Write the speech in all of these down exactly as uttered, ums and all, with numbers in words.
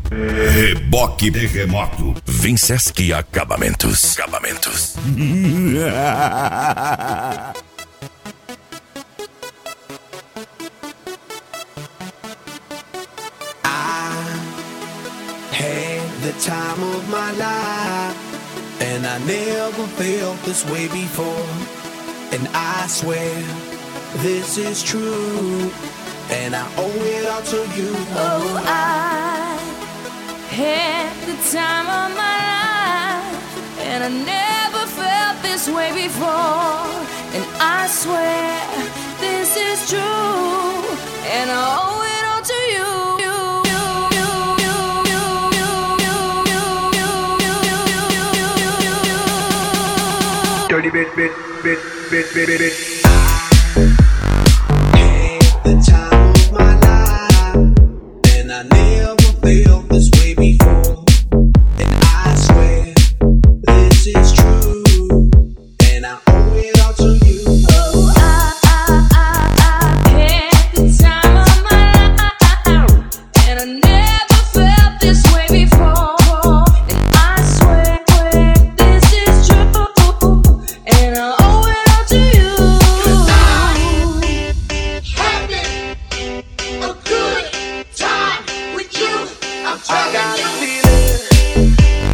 Reboque Terremoto. Vinsesc Acabamentos. Acabamentos. Had the time of my life, and I never felt this way before. And I swear this is true, and I owe it all to you. Oh, I had the time of my life, and I never felt this way before. And I swear this is true, and I owe it all to you. Dirty bit, bit, bit, bit, bit, bit, bit. I had the time of my life, and I never felt this way before. And I swear this is true, and I owe it all to you. Oh, I, I, I, I had the time of my life, and I never felt this way before. And I swear this is true, and I owe it all to you. Having a good time with you. I'm I got telling a you. feeling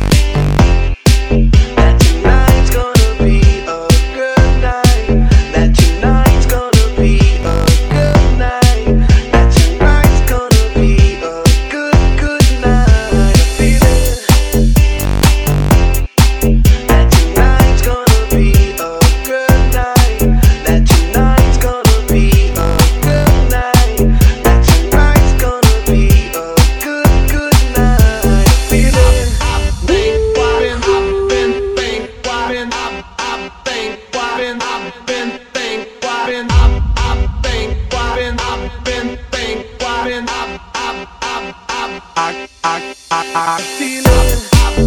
that tonight's gonna be a good night. That tonight's gonna be a good night. That tonight's gonna be a good, good night. A feeling that tonight's gonna be a good night. That tonight's gonna be a good night. That tonight's gonna be a good, good night. A feeling. I, I, I, I feel it.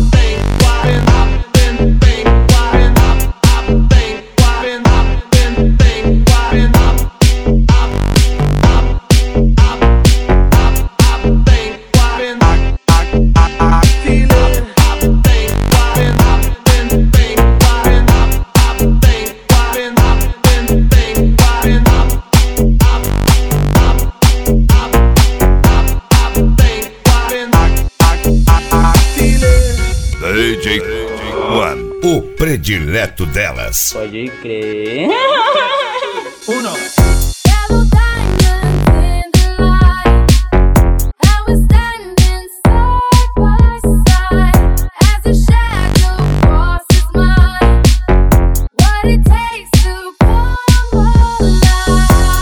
D J One, o predileto delas. Pode crer. Uno. Yellow diamonds in the light. I was standing side by side as a shadow crosses mine. What it takes to come alive.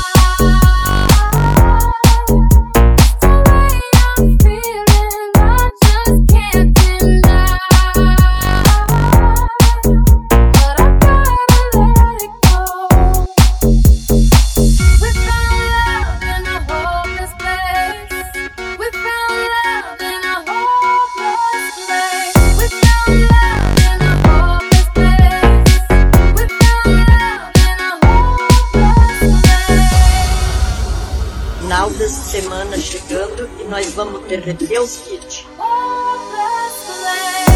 It's the way I'm feeling, I just can't deny. But I gotta let it go. We found love in a hopeless place. We found love in a hopeless place. We found love in a hopeless place. We found love in a hopeless place. Final dessa semana chegando e nós vamos derreter os kits. Hopeless place.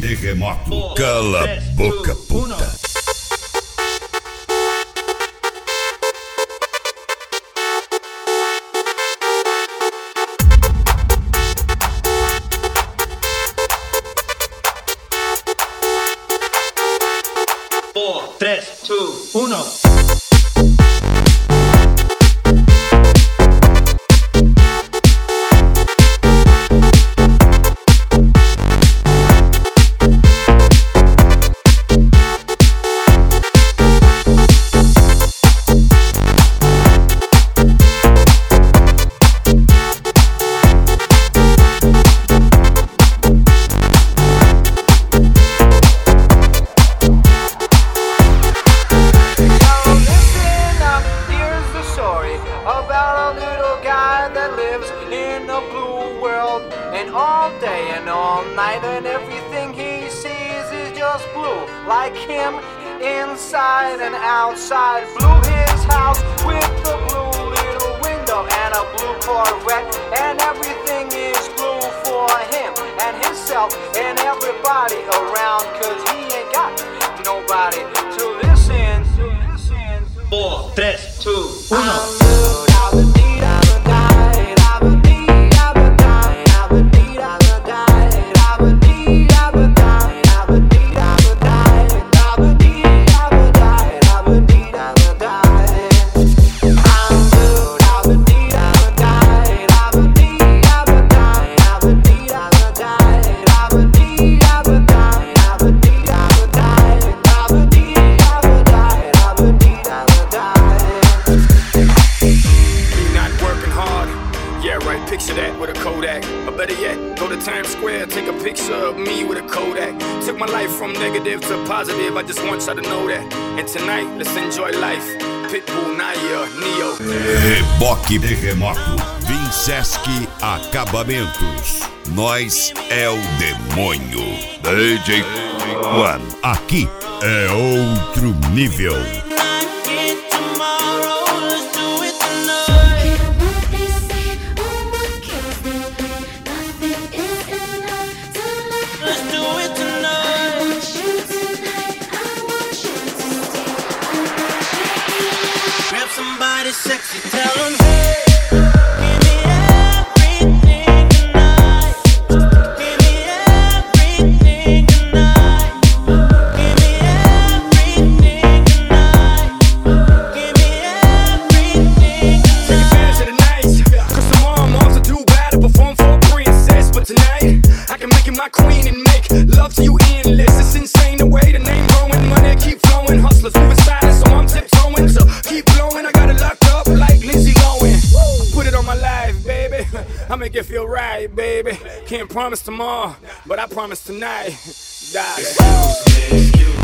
Terremoto. Cala a boca, puta. four, tres, two, uno. About a little guy that lives in a blue world, and all day and all night, and everything he sees is just blue, like him inside and outside. Blue his house with a blue little window and a blue Corvette, and everything is blue for him and himself and everybody around, cause he ain't got nobody to listen. four, tres, two, uno. Picture that with a Kodak, or better yet, go to Times Square, take a picture of me with a Kodak. Took my life from negative to positive, I just want y'all to know that. And tonight, let's enjoy life. Pitbull, Naya, Neo. Reboque Terremoto. Vinsesc Acabamentos. Nós é o demônio. D J One. Aqui é outro nível. Somebody sexy, tell them, hey, give me everything tonight. Give me everything tonight. Give me everything tonight. Give me everything tonight. Take advantage of the night, cause tomorrow I'm off to do battle, perform for a princess. But tonight, I can make you my queen and make love to you endless. It's insane the way the name growing, money keep flowing. Hustlers moving silent, so I'm tiptoeing. So keep blowing, I got it locked up like Lindsay Lohan. Put it on my life, baby. I make it feel right, baby. Can't promise tomorrow, but I promise tonight. Die. Excuse me, excuse me.